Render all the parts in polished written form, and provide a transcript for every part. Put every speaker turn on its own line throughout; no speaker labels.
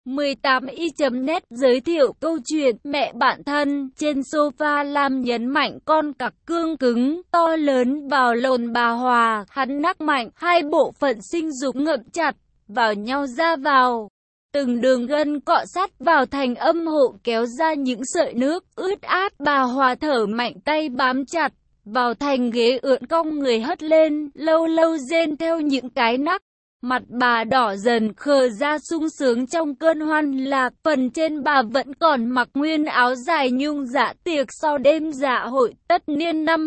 18i.net giới thiệu câu chuyện mẹ bạn thân. Trên sofa, Lam nhấn mạnh con cặc cương cứng, to lớn vào lồn bà Hòa. Hắn nắc mạnh, hai bộ phận sinh dục ngậm chặt vào nhau ra vào. Từng đường gân cọ sát vào thành âm hộ kéo ra những sợi nước ướt át. Bà Hòa thở mạnh, tay bám chặt vào thành ghế ưỡn cong người hất lên, lâu lâu rên theo những cái nắc. Mặt bà đỏ dần, khờ ra sung sướng trong cơn hoan lạc. Phần trên bà vẫn còn mặc nguyên áo dài nhung dạ tiệc sau đêm dạ hội tất niên năm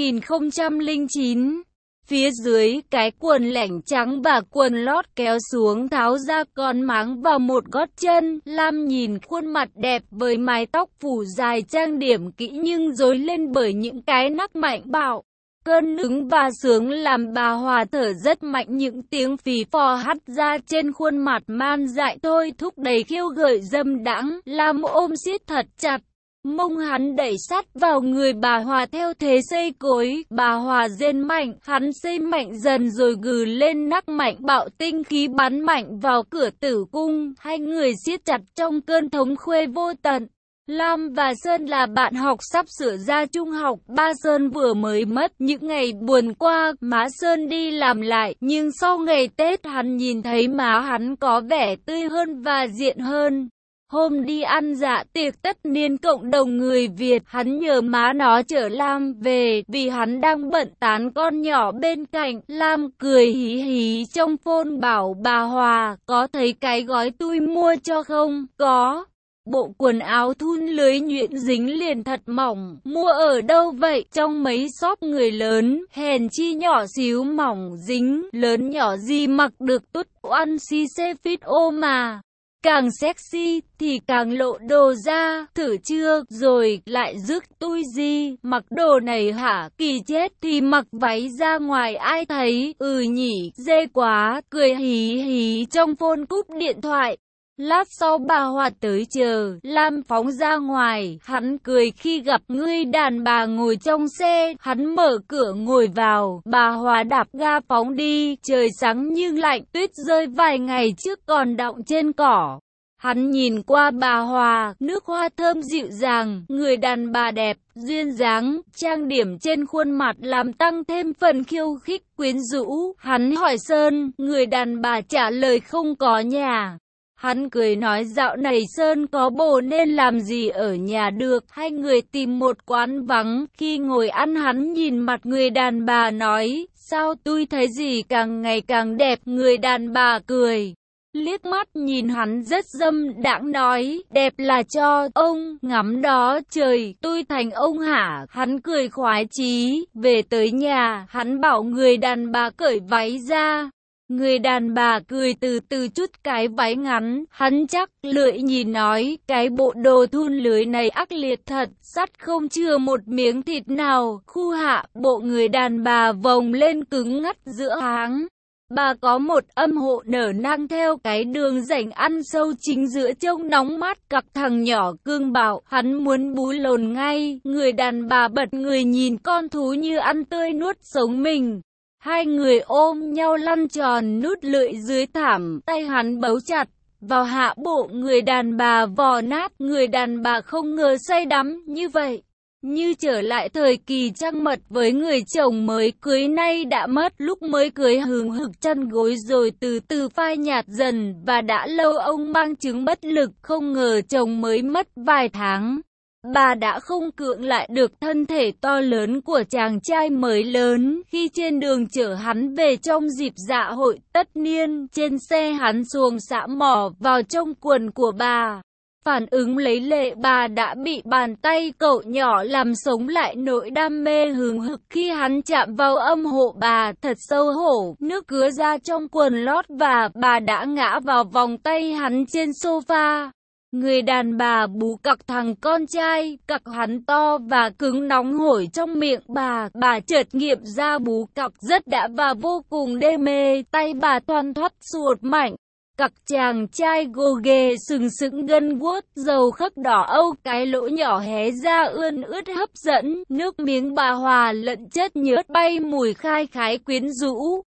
2009. Phía dưới, cái quần lẻng trắng và quần lót kéo xuống tháo ra còn máng vào một gót chân. Lam nhìn khuôn mặt đẹp với mái tóc phủ dài trang điểm kỹ nhưng rối lên bởi những cái nắc mạnh bạo. Cơn hứng và sướng làm bà Hòa thở rất mạnh, những tiếng phì phò hắt ra trên khuôn mặt man dại thôi thúc đầy khiêu gợi dâm đãng. Lam ôm siết thật chặt mông hắn, đẩy sát vào người bà Hòa theo thế xây cối. Bà Hòa rên mạnh, hắn xây mạnh dần rồi gừ lên nắc mạnh bạo, tinh khí bắn mạnh vào cửa tử cung. Hai người siết chặt trong cơn thống khuê vô tận. Lam và Sơn là bạn học sắp sửa ra trung học. Ba Sơn vừa mới mất những ngày buồn qua, má Sơn đi làm lại, nhưng sau ngày Tết hắn nhìn thấy má hắn có vẻ tươi hơn và diện hơn. Hôm đi ăn dạ tiệc tất niên cộng đồng người Việt, hắn nhờ má nó chở Lam về vì hắn đang bận tán con nhỏ bên cạnh. Lam cười hí hí trong phone bảo bà Hòa, có thấy cái gói tui mua cho không? Có. Bộ quần áo thun lưới nhuyễn dính liền thật mỏng. Mua ở đâu vậy? Trong mấy shop người lớn. Hèn chi nhỏ xíu mỏng dính. Lớn nhỏ gì mặc được tốt oan si xe fit ô mà. Càng sexy thì càng lộ đồ ra. Thử chưa? Rồi lại rước tui gì? Mặc đồ này hả? Kỳ chết, thì mặc váy ra ngoài ai thấy? Ừ nhỉ, dê quá. Cười hí hí trong phone cúp điện thoại. Lát sau bà Hòa tới chờ, Lam phóng ra ngoài, hắn cười khi gặp người đàn bà ngồi trong xe, hắn mở cửa ngồi vào, bà Hòa đạp ga phóng đi, trời sáng nhưng lạnh, tuyết rơi vài ngày trước còn đọng trên cỏ. Hắn nhìn qua bà Hòa, nước hoa thơm dịu dàng, người đàn bà đẹp, duyên dáng, trang điểm trên khuôn mặt làm tăng thêm phần khiêu khích quyến rũ. Hắn hỏi Sơn, người đàn bà trả lời không có nhà. Hắn cười nói dạo này Sơn có bồ nên làm gì ở nhà được. Hai người tìm một quán vắng. Khi ngồi ăn hắn nhìn mặt người đàn bà nói, sao tôi thấy gì càng ngày càng đẹp. Người đàn bà cười, liếc mắt nhìn hắn rất dâm đãng nói, đẹp là cho ông ngắm đó trời, tôi thành ông hả? Hắn cười khoái chí, về tới nhà, hắn bảo người đàn bà cởi váy ra. Người đàn bà cười từ từ chút cái váy ngắn, hắn chắc lưỡi nhìn nói, cái bộ đồ thun lưới này ác liệt thật, sắt không chừa một miếng thịt nào. Khu hạ, bộ người đàn bà vòng lên cứng ngắt giữa háng. Bà có một âm hộ nở nang theo cái đường rãnh ăn sâu chính giữa trông nóng mát. Cặc thằng nhỏ cương bạo, hắn muốn bú lồn ngay. Người đàn bà bật người nhìn con thú như ăn tươi nuốt sống mình. Hai người ôm nhau lăn tròn nút lưỡi dưới thảm, tay hắn bấu chặt vào hạ bộ người đàn bà vò nát. Người đàn bà không ngờ say đắm như vậy, như trở lại thời kỳ trăng mật với người chồng mới cưới nay đã mất. Lúc mới cưới hừng hực chăn gối rồi từ từ phai nhạt dần, và đã lâu ông mang chứng bất lực, không ngờ chồng mới mất vài tháng. Bà đã không cưỡng lại được thân thể to lớn của chàng trai mới lớn. Khi trên đường chở hắn về trong dịp dạ hội tất niên, trên xe hắn xuồng xả mỏ vào trong quần của bà. Phản ứng lấy lệ, bà đã bị bàn tay cậu nhỏ làm sống lại nỗi đam mê hừng hực khi hắn chạm vào âm hộ bà. Thật xấu hổ, nước cứa ra trong quần lót và bà đã ngã vào vòng tay hắn trên sofa. Người đàn bà bú cặc thằng con trai, cặc hắn to và cứng nóng hổi trong miệng bà chợt nghiệm ra bú cặc rất đã và vô cùng đê mê, tay bà thoăn thoắt sụt mạnh. Cặc chàng trai gồ ghề sừng sững gân guốc, dầu khắc đỏ âu, cái lỗ nhỏ hé ra ươn ướt hấp dẫn, nước miếng bà Hòa lẫn chất nhớt bay mùi khai khái quyến rũ.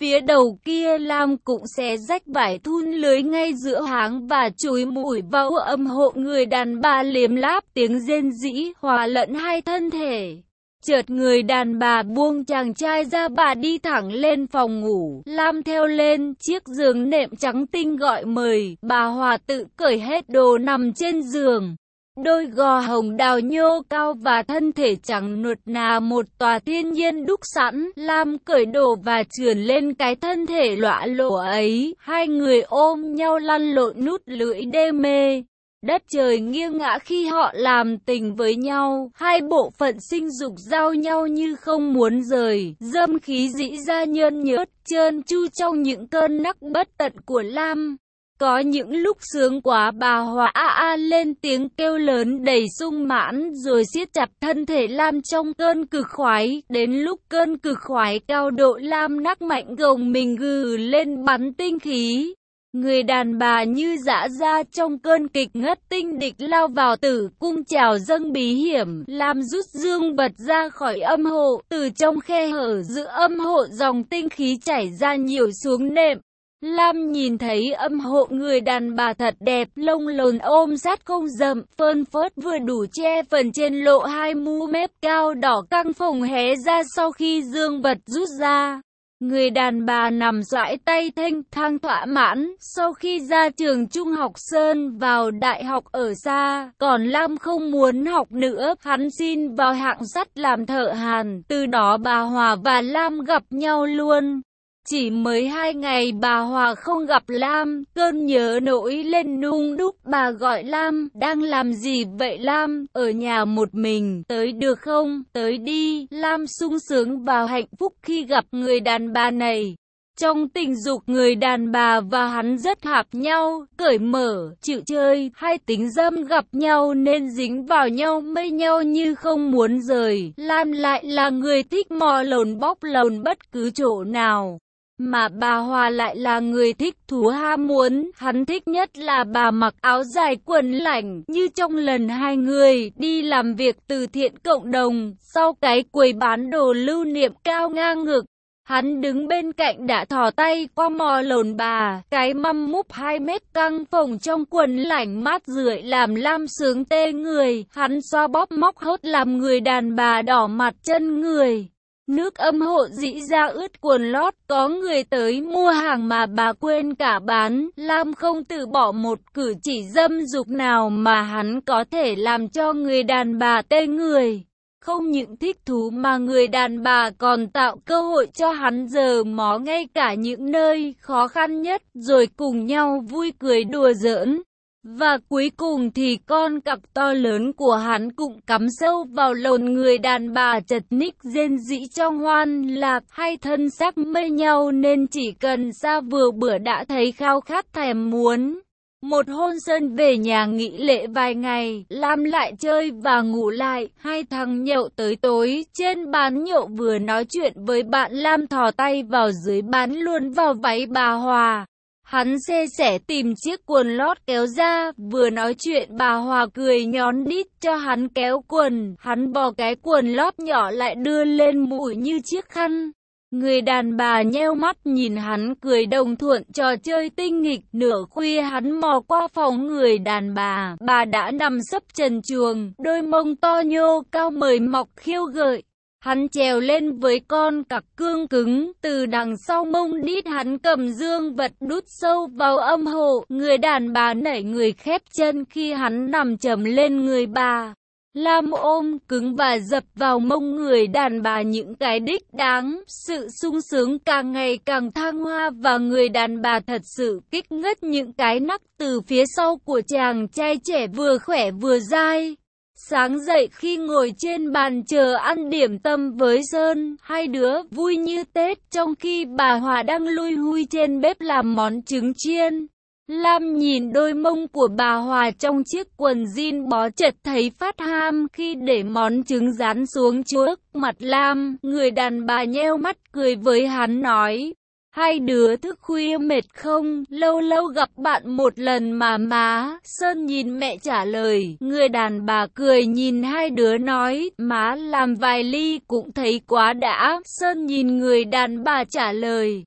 Phía đầu kia Lam cũng xé rách vải thun lưới ngay giữa háng và chúi mũi vào âm hộ người đàn bà, liếm láp tiếng rên rỉ hòa lẫn hai thân thể. Chợt người đàn bà buông chàng trai ra, bà đi thẳng lên phòng ngủ. Lam theo lên chiếc giường nệm trắng tinh gọi mời. Bà Hòa tự cởi hết đồ nằm trên giường. Đôi gò hồng đào nhô cao và thân thể trắng nuột nà một tòa thiên nhiên đúc sẵn. Lam cởi đồ và trườn lên cái thân thể lõa lồ ấy. Hai người ôm nhau lăn lộn nút lưỡi đê mê. Đất trời nghiêng ngã khi họ làm tình với nhau, hai bộ phận sinh dục giao nhau như không muốn rời, dâm khí dĩ ra nhơn nhớt, trơn tru trong những cơn nắc bất tận của Lam. Có những lúc sướng quá bà Hòa lên tiếng kêu lớn đầy sung mãn rồi siết chặt thân thể Lam trong cơn cực khoái. Đến lúc cơn cực khoái cao độ, Lam nắc mạnh gồng mình gừ lên bắn tinh khí. Người đàn bà như dã ra trong cơn kịch ngất tinh địch lao vào tử cung trào dâng bí hiểm. Lam rút dương vật ra khỏi âm hộ, từ trong khe hở giữa âm hộ dòng tinh khí chảy ra nhiều xuống nệm. Lam nhìn thấy âm hộ người đàn bà thật đẹp, lông lồn ôm sát không rậm, phơn phớt vừa đủ che phần trên lộ hai mu mép cao đỏ căng phồng hé ra sau khi dương vật rút ra. Người đàn bà nằm dõi tay thênh thang thỏa mãn, sau khi ra trường trung học Sơn vào đại học ở xa, còn Lam không muốn học nữa, hắn xin vào hạng sắt làm thợ hàn, từ đó bà Hòa và Lam gặp nhau luôn. Chỉ mới 2 ngày bà Hòa không gặp Lam, cơn nhớ nổi lên nung đúc, bà gọi Lam, đang làm gì vậy Lam, ở nhà một mình, tới được không, tới đi. Lam sung sướng và hạnh phúc khi gặp người đàn bà này. Trong tình dục người đàn bà và hắn rất hợp nhau, cởi mở, chịu chơi, hai tính dâm gặp nhau nên dính vào nhau mây nhau như không muốn rời. Lam lại là người thích mò lồn bóc lồn bất cứ chỗ nào. Mà bà Hòa lại là người thích thú ham muốn, hắn thích nhất là bà mặc áo dài quần lạnh, như trong lần hai người đi làm việc từ thiện cộng đồng, sau cái quầy bán đồ lưu niệm cao ngang ngực. Hắn đứng bên cạnh đã thò tay qua mò lồn bà, cái mâm múp 2 mét căng phồng trong quần lạnh mát rượi làm Lam sướng tê người, hắn xoa bóp móc hốt làm người đàn bà đỏ mặt chân người. Nước âm hộ dĩ ra ướt quần lót, có người tới mua hàng mà bà quên cả bán. Lam không từ bỏ một cử chỉ dâm dục nào mà hắn có thể làm cho người đàn bà tê người. Không những thích thú mà người đàn bà còn tạo cơ hội cho hắn giờ mó ngay cả những nơi khó khăn nhất, rồi cùng nhau vui cười đùa giỡn. Và cuối cùng thì con cặc to lớn của hắn cũng cắm sâu vào lồn người đàn bà chật ních rên rỉ trong hoan lạc, hai thân xác mê nhau nên chỉ cần xa vừa bữa đã thấy khao khát thèm muốn. Một hôm Sơn về nhà nghỉ lễ vài ngày, Lam lại chơi và ngủ lại, hai thằng nhậu tới tối, trên bàn nhậu vừa nói chuyện với bạn Lam thò tay vào dưới bán luôn vào váy bà Hòa. Hắn xe sẻ tìm chiếc quần lót kéo ra, vừa nói chuyện bà Hòa cười nhón đít cho hắn kéo quần, hắn bò cái quần lót nhỏ lại đưa lên mũi như chiếc khăn. Người đàn bà nheo mắt nhìn hắn cười đồng thuận trò chơi tinh nghịch, nửa khuya hắn mò qua phòng người đàn bà đã nằm sấp trần truồng, đôi mông to nhô cao mời mọc khiêu gợi. Hắn trèo lên với con cặc cương cứng, từ đằng sau mông đít hắn cầm dương vật đút sâu vào âm hộ, người đàn bà nảy người khép chân khi hắn nằm chầm lên người bà. Lam ôm cứng và dập vào mông người đàn bà những cái đích đáng, sự sung sướng càng ngày càng thăng hoa và người đàn bà thật sự kích ngất những cái nắc từ phía sau của chàng trai trẻ vừa khỏe vừa dai. Sáng dậy khi ngồi trên bàn chờ ăn điểm tâm với Sơn, hai đứa vui như Tết trong khi bà Hòa đang lui hui trên bếp làm món trứng chiên. Lam nhìn đôi mông của bà Hòa trong chiếc quần jean bó chật thấy phát ham khi để món trứng rán xuống trước mặt Lam. Người đàn bà nheo mắt cười với hắn nói, hai đứa thức khuya mệt không, lâu lâu gặp bạn một lần mà má. Sơn nhìn mẹ trả lời, người đàn bà cười nhìn hai đứa nói, má làm vài ly cũng thấy quá đã. Sơn nhìn người đàn bà trả lời,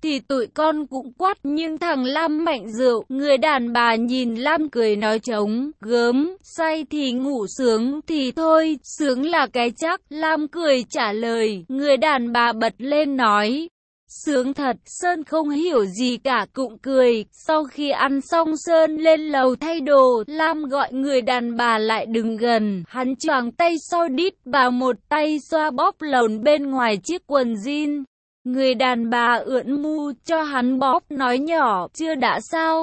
thì tụi con cũng quát, nhưng thằng Lam mạnh rượu. Người đàn bà nhìn Lam cười nói trống, gớm, say thì ngủ sướng thì thôi, sướng là cái chắc. Lam cười trả lời, người đàn bà bật lên nói, sướng thật. Sơn không hiểu gì cả cũng cười. Sau khi ăn xong Sơn lên lầu thay đồ. Lam gọi người đàn bà lại đứng gần. Hắn choàng tay sau đít và một tay xoa bóp lồn bên ngoài chiếc quần jean. Người đàn bà ưỡn mu cho hắn bóp, nói nhỏ, chưa đã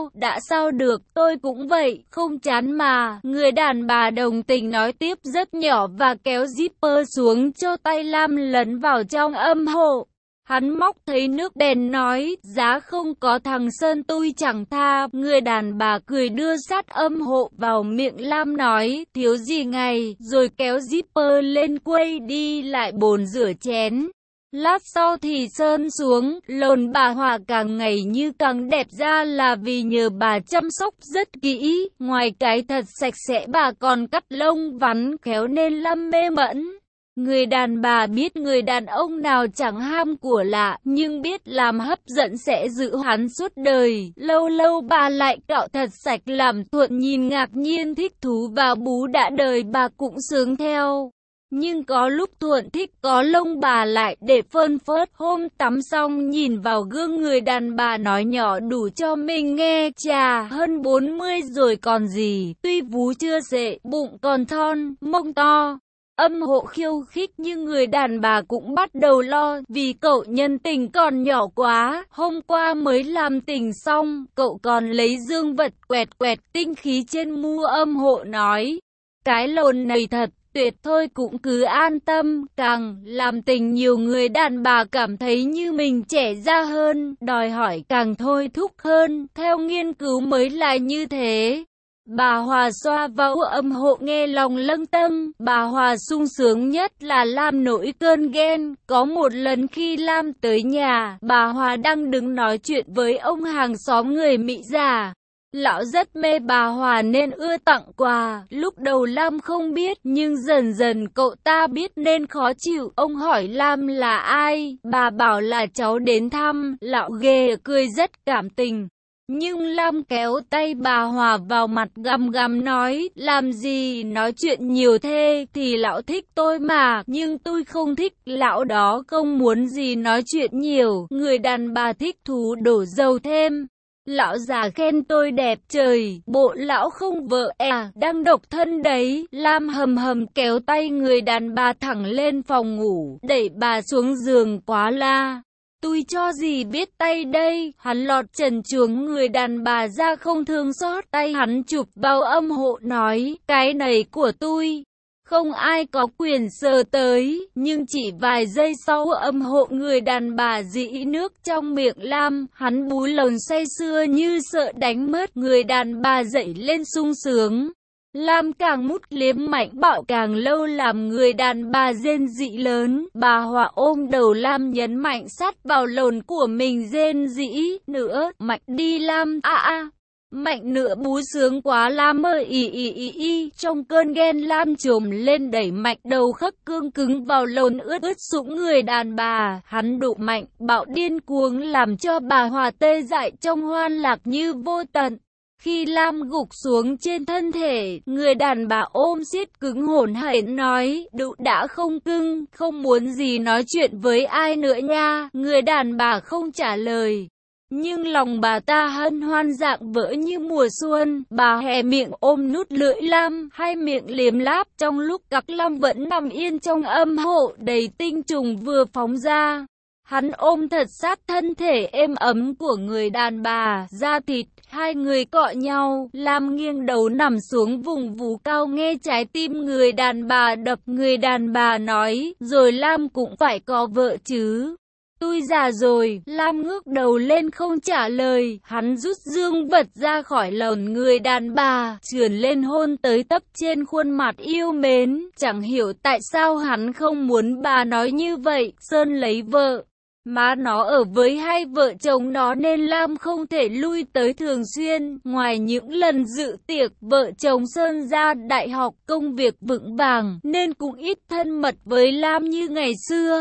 sao được, tôi cũng vậy, không chán mà. Người đàn bà đồng tình nói tiếp rất nhỏ và kéo zipper xuống cho tay Lam lấn vào trong âm hộ. Hắn móc thấy nước bèn nói, giá không có thằng Sơn tôi chẳng tha. Người đàn bà cười đưa sát âm hộ vào miệng Lam nói, thiếu gì ngày, rồi kéo zipper lên quay đi lại bồn rửa chén. Lát sau thì Sơn xuống, lồn bà Hòa càng ngày như càng đẹp ra là vì nhờ bà chăm sóc rất kỹ. Ngoài cái thật sạch sẽ bà còn cắt lông vắn khéo nên Lam mê mẩn. Người đàn bà biết người đàn ông nào chẳng ham của lạ, nhưng biết làm hấp dẫn sẽ giữ hắn suốt đời. Lâu lâu bà lại cạo thật sạch làm Thuận nhìn ngạc nhiên thích thú và bú đã đời bà cũng sướng theo. Nhưng có lúc Thuận thích có lông bà lại để phơn phớt. Hôm tắm xong nhìn vào gương người đàn bà nói nhỏ đủ cho mình nghe, chà, hơn 40 rồi còn gì, tuy vú chưa dậy, bụng còn thon, mông to. Âm hộ khiêu khích nhưng người đàn bà cũng bắt đầu lo, vì cậu nhân tình còn nhỏ quá, hôm qua mới làm tình xong, cậu còn lấy dương vật quẹt quẹt tinh khí trên mu. Âm hộ nói, cái lồn này thật tuyệt thôi, cũng cứ an tâm. Càng làm tình nhiều người đàn bà cảm thấy như mình trẻ ra hơn, đòi hỏi càng thôi thúc hơn, theo nghiên cứu mới là như thế. Bà Hòa xoa vào âm hộ nghe lòng lâng tâng. Bà Hòa sung sướng nhất là Lam nổi cơn ghen. Có một lần khi Lam tới nhà, bà Hòa đang đứng nói chuyện với ông hàng xóm người Mỹ già. Lão rất mê bà Hòa nên ưa tặng quà. Lúc đầu Lam không biết, nhưng dần dần cậu ta biết nên khó chịu. Ông hỏi Lam là ai, bà bảo là cháu đến thăm. Lão ghê cười rất cảm tình. Nhưng Lam kéo tay bà Hòa vào mặt găm găm nói, làm gì nói chuyện nhiều thế, thì lão thích tôi mà, nhưng tôi không thích. Lão đó không muốn gì nói chuyện nhiều. Người đàn bà thích thú đổ dầu thêm. Lão già khen tôi đẹp trời, bộ lão không vợ à, đang độc thân đấy. Lam hầm hầm kéo tay người đàn bà thẳng lên phòng ngủ, đẩy bà xuống giường quá la. Tôi cho gì biết tay đây. Hắn lọt trần chuồng người đàn bà ra không thương xót. Tay hắn chụp vào âm hộ nói, cái này của tôi, không ai có quyền sờ tới. Nhưng chỉ vài giây sau âm hộ người đàn bà dĩ nước trong miệng Lam. Hắn bú lồn say sưa như sợ đánh mất. Người đàn bà dậy lên sung sướng. Lam càng mút liếm mạnh bạo càng lâu làm người đàn bà rên rỉ lớn. Bà Hòa ôm đầu Lam nhấn mạnh sát vào lồn của mình rên rỉ, nữa, mạnh đi Lam, mạnh nữa, bú sướng quá Lam ơi, y. Trong cơn ghen Lam trồm lên đẩy mạnh đầu khớp cương cứng vào lồn ướt sũng người đàn bà. Hắn đụ mạnh, bạo điên cuồng làm cho bà Hòa tê dại trong hoan lạc như vô tận. Khi Lam gục xuống trên thân thể, người đàn bà ôm siết cứng hổn hển nói, đụ đã không cưng, không muốn gì nói chuyện với ai nữa nha. Người đàn bà không trả lời. Nhưng lòng bà ta hân hoan rạng vỡ như mùa xuân. Bà hé miệng ôm nút lưỡi Lam, hai miệng liếm láp, trong lúc các Lam vẫn nằm yên trong âm hộ đầy tinh trùng vừa phóng ra. Hắn ôm thật sát thân thể êm ấm của người đàn bà, da thịt, hai người cọ nhau. Lam nghiêng đầu nằm xuống vùng vú cao nghe trái tim người đàn bà đập. Người đàn bà nói, rồi Lam cũng phải có vợ chứ. Tôi già rồi. Lam ngước đầu lên không trả lời. Hắn rút dương vật ra khỏi lồn người đàn bà, trườn lên hôn tới tấp trên khuôn mặt yêu mến. Chẳng hiểu tại sao hắn không muốn bà nói như vậy. Sơn lấy vợ, má nó ở với hai vợ chồng nó nên Lam không thể lui tới thường xuyên. Ngoài những lần dự tiệc, vợ chồng Sơn ra đại học, công việc vững vàng nên cũng ít thân mật với Lam như ngày xưa.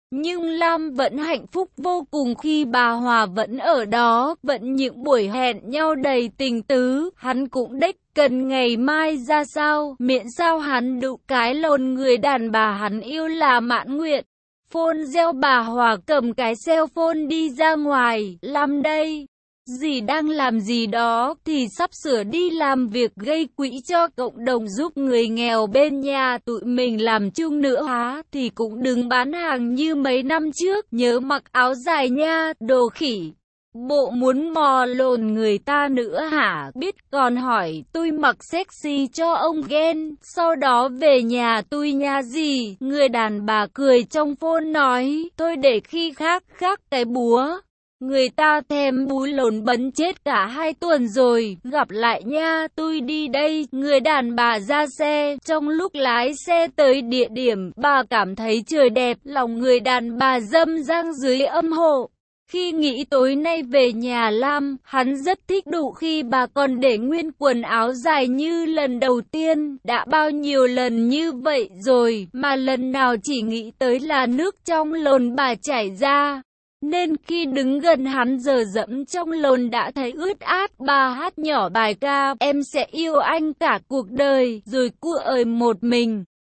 Nhưng Lam vẫn hạnh phúc vô cùng khi bà Hòa vẫn ở đó, vẫn những buổi hẹn nhau đầy tình tứ, hắn cũng đếch cần ngày mai ra sao, miễn sao hắn đủ cái lồn người đàn bà hắn yêu là mãn nguyện. Phone reo, bà Hòa cầm cái cell phone đi ra ngoài. Lam đây, dì đang làm gì đó, thì sắp sửa đi làm việc gây quỹ cho cộng đồng giúp người nghèo bên nhà tụi mình làm chung nữa hả, thì cũng đừng bán hàng như mấy năm trước, nhớ mặc áo dài nha, đồ khỉ. Bộ muốn mò lồn người ta nữa hả, biết còn hỏi tôi mặc sexy cho ông ghen, sau đó về nhà tôi nha gì. Người đàn bà cười trong phone nói, tôi để khi khác cái búa. Người ta thèm búi lồn bấn chết cả 2 tuần rồi, gặp lại nha, tôi đi đây. Người đàn bà ra xe, trong lúc lái xe tới địa điểm, bà cảm thấy trời đẹp, lòng người đàn bà dâm dang dưới âm hộ. Khi nghĩ tối nay về nhà Lam, hắn rất thích đủ khi bà còn để nguyên quần áo dài như lần đầu tiên, đã bao nhiêu lần như vậy rồi, mà lần nào chỉ nghĩ tới là nước trong lồn bà chảy ra. Nên khi đứng gần hắn giờ dẫm trong lồn đã thấy ướt át. Bà hát nhỏ bài ca Em sẽ yêu anh cả cuộc đời, rồi cua ơi một mình.